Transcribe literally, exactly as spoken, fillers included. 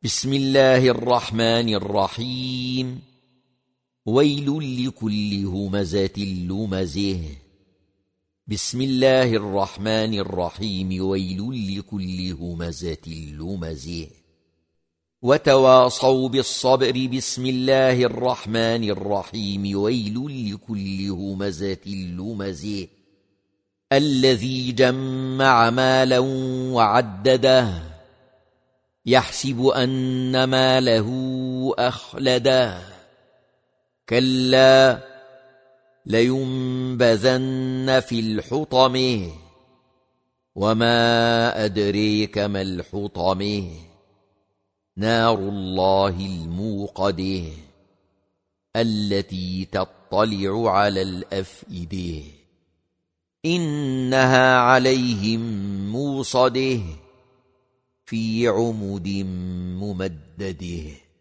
بسم الله الرحمن الرحيم. ويل لكل همزة لمزه. بسم الله الرحمن الرحيم. ويل لكل همزة لمزه. وتواصوا بالصبر. بسم الله الرحمن الرحيم. ويل لكل همزة لمزه الذي جمع مالا وعدده يحسب أن ماله أخلده كلا لينبذن في الحطمة وما أدريك ما الحطمة نار الله الموقدة التي تطلع على الأفئدة إنها عليهم موصدة في عمد ممدده.